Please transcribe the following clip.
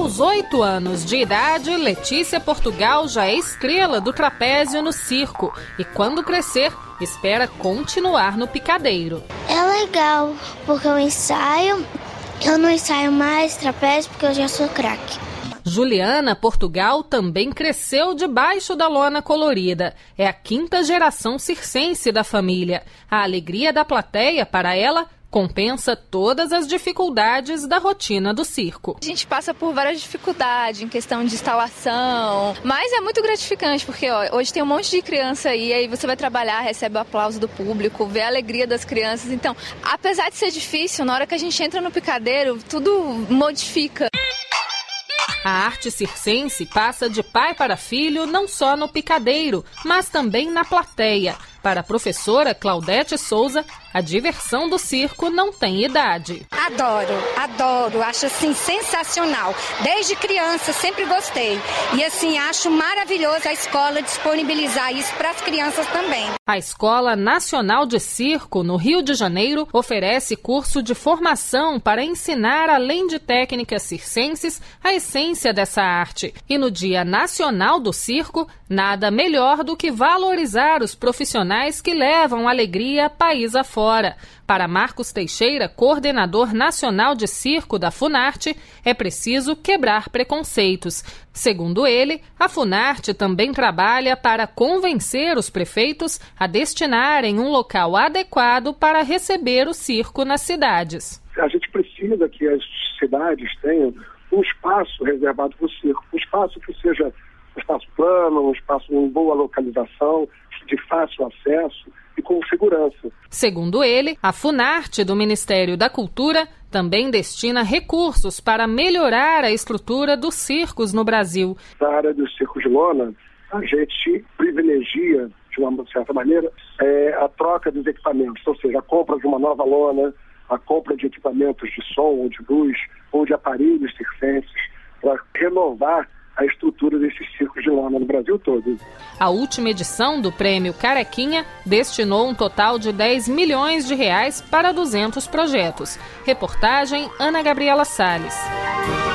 Aos 8 anos de idade, Letícia Portugal já é estrela do trapézio no circo e, quando crescer, espera continuar no picadeiro. É legal, porque eu não ensaio mais trapézio porque eu já sou craque. Juliana Portugal também cresceu debaixo da lona colorida. É a 5ª geração circense da família. A alegria da plateia, para ela, compensa todas as dificuldades da rotina do circo. A gente passa por várias dificuldades em questão de instalação, mas é muito gratificante porque hoje tem um monte de criança aí você vai trabalhar, recebe o aplauso do público, vê a alegria das crianças. Então, apesar de ser difícil, na hora que a gente entra no picadeiro, tudo modifica. A arte circense passa de pai para filho não só no picadeiro, mas também na plateia. Para a professora Claudete Souza, a diversão do circo não tem idade. Adoro, acho assim sensacional. Desde criança sempre gostei. E assim, acho maravilhoso a escola disponibilizar isso para as crianças também. A Escola Nacional de Circo, no Rio de Janeiro, oferece curso de formação para ensinar, além de técnicas circenses, a essência dessa arte. E no Dia Nacional do Circo, nada melhor do que valorizar os profissionais que levam alegria país afora. Para Marcos Teixeira, coordenador nacional de circo da Funarte, é preciso quebrar preconceitos. Segundo ele, a Funarte também trabalha para convencer os prefeitos a destinarem um local adequado para receber o circo nas cidades. A gente precisa que as cidades tenham um espaço reservado para o circo, um espaço que seja um espaço plano, um espaço com boa localização, de fácil acesso e com segurança. Segundo ele, a Funarte do Ministério da Cultura também destina recursos para melhorar a estrutura dos circos no Brasil. Na área dos circos de lona, a gente privilegia, de uma certa maneira, a troca dos equipamentos, ou seja, a compra de uma nova lona, a compra de equipamentos de som ou de luz ou de aparelhos circenses para renovar a estrutura desses circos de lona no Brasil todo. A última edição do Prêmio Carequinha destinou um total de R$10 milhões para 200 projetos. Reportagem Ana Gabriela Salles.